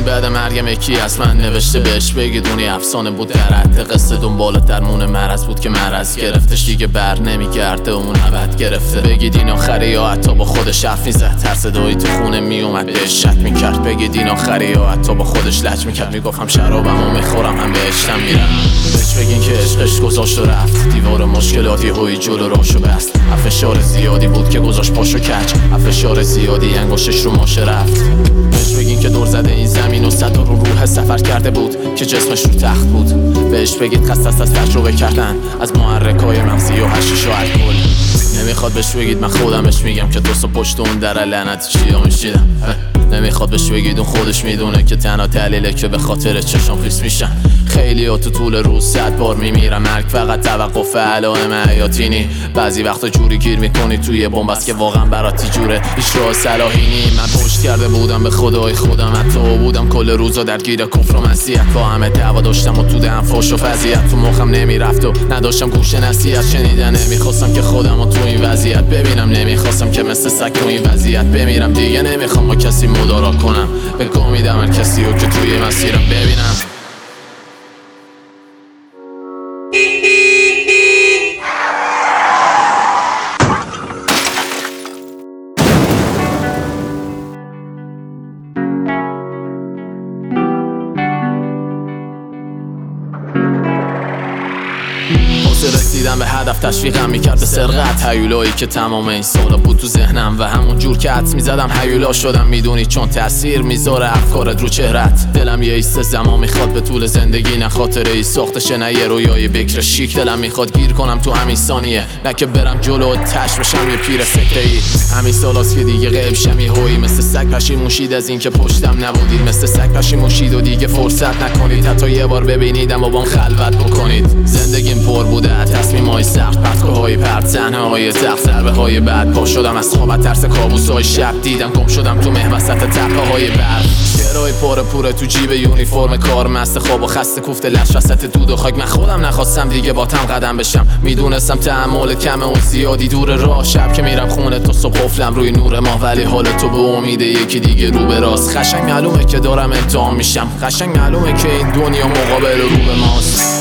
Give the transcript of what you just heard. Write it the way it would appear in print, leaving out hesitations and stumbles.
بعد مرگم یکی از من نوشته بهش بگید اونی افسانه بود در حد قصه دنبال درمون مرض بود که مرض گرفتش دیگه بر نمیگرده اون ابد گرفته. بگید این آخری یا حتی با خودش حرف میزد هر صدایی تو خونه میومد بهش شک میکرد. بگید این آخری یا حتی با خودش لج میکرد میگفت هم شرابمو میخورم هم بهشتم میرم. بهش بگین که عشقش گذاشت و رفت دیوار مشکلاتی هوی جلو راشو بست. فشار زیادی بود که گذاشت پاشو کج فشار زیادی انگشتش رو ماشه رفت. بهش بگین که دور زده این زمین و صدا رو روح سفر کرده بود که جسمش رو تخت بود. بهش بگید خسته از تجربه کردن از محرکای مغزی و حشیش و الکل. نمیخواد بهش بگید من خودمش میگم که دوست پشت اون در لعنت چیا میشیدم. نمیخواد بهش بگید اون خودش میدونه که تنها دلیله که به خاطر چشام خیس میشن. خیلی ها تو طول روز 100 بار میمیرم مرگ فقط توقف علائم حیاتی نی. بعضی وقتا جوری گیر میکنی توی بمب که واقعا برات جوره هیچ راه صلاحی نی. من پشت کرده بودم به خدای خودم حتی بودم کل روزا درگیر کفر و مسیحیت. با همه دعوا داشتم و تو دهن فحش و فضیحت تو مخم نمیرفت و نداشتم گوش نصیحت شنیدن. نمیخواستم که خودمو تو این وضعیت ببینم نمیخواستم که مثل سگ تو این وضعیت بمیرم. دیگه نمیخوام با کسی مدارا کنم به امیدم هر کسی رو که توی مسیرم ببینم. رسیدم به هدف تشویقم میکرد به سرقت هیولایی که تمام این سالا بود تو ذهنم و همون جور که حدس میزدم هیولا شدم. میدونی چون تأثیر میذاره افکارت رو چهرت. دلم یه ایست زمان میخواد به طول زندگی نه خاطره ای ساختشه نه یه رویای بکر شیک. دلم میخواد گیر کنم تو همین ثانیه نه که برم جلو تش بشم یه پیر سکته ای. همین سالاست که دیگه غیب شمی هویی مثل سگ پشیمون شید از این که پشتم نبودید. مثل سگ پشیمون شید و دیگه فرصت نکنید حتی یه بار ببینیدم و بام خلوت بکنید. زندگیم پر بوده تصمیم‌های سخت پرتگاه‌های پرت تنهایی سخت ضربه های بعد پا شدم از خواب ترس کابوس‌های شب دیدم گم شدم تو وسط تپه‌های برف. شعرهای پاره تو جیب یونیفرم کار مست خواب و خسته کوفته لش وسط دود و خاک. من خودم نخواستم دیگه با تم قدم بشم میدونستم تحمل کمه و زیادی دور راه. شب که میرم خونه تو صبح قفلم روی نور ما ولی حال تو به امید یکی دیگه رو به راست. قشنگ معلومه که دارم امتحان میشم قشنگ معلومه که این دنیا مقابل رو به ماست.